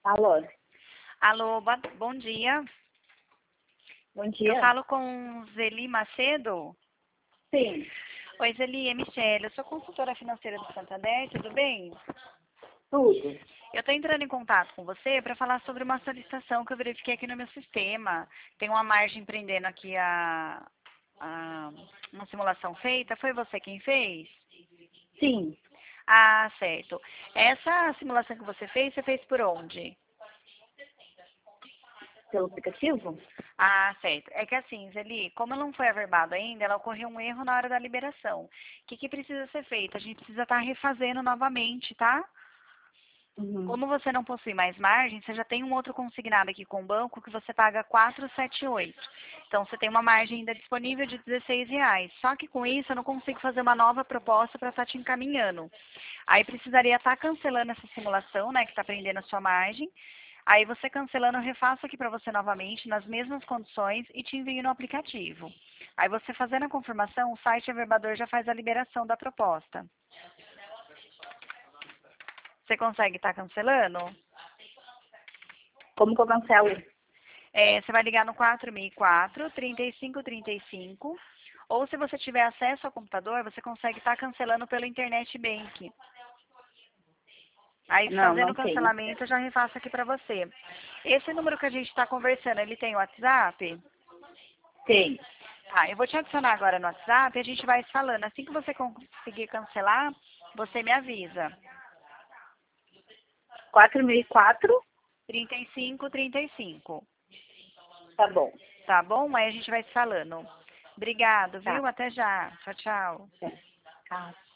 Alô, Alô, bom dia. bom Eu dia. falo com Zeli Macedo. Sim, Oi, Zeli, é Michelle. Eu sou consultora financeira do Santander, tudo bem? tudo. Eu estou entrando em contato com você para falar sobre uma solicitação que eu verifiquei aqui no meu sistema. Tem uma margem prendendo aqui uma simulação feita. Foi você quem fez? Sim, Ah, certo. Essa simulação que você fez por onde? pelo aplicativo? Ah, certo. É que assim, Zeli, como não foi averbado ainda, ela ocorreu um erro na hora da liberação. O que precisa ser feito? A gente precisa estar refazendo novamente, tá? Uhum. Como você não possui mais margem, você já tem um outro consignado aqui com o banco que você paga 478. Então, você tem uma margem ainda disponível de R$ 16. Só que com isso, eu não consigo fazer uma nova proposta para estar te encaminhando. Aí, precisaria estar cancelando essa simulação, né, que está prendendo a sua margem. Aí, você cancelando, eu refaço aqui para você novamente, nas mesmas condições, e te envio no aplicativo. Aí, você fazendo a confirmação, o site averbador já faz a liberação da proposta. Você consegue estar cancelando? Como que eu cancelo? Você vai ligar no 464 3535, ou se você tiver acesso ao computador, você consegue estar cancelando pelo Internet Bank. Aí, Não, fazendo não o tenho. cancelamento, eu já refaço aqui para você. Esse número que a gente está conversando, ele tem WhatsApp? Tenho. Tá, eu vou te adicionar agora no WhatsApp e a gente vai se falando. Assim que você conseguir cancelar, você me avisa. 4004? 3535. Tá bom. Tá bom? Aí a gente vai se falando. Obrigado, Tá. viu? Até já. Tchau, tchau. É. Tá.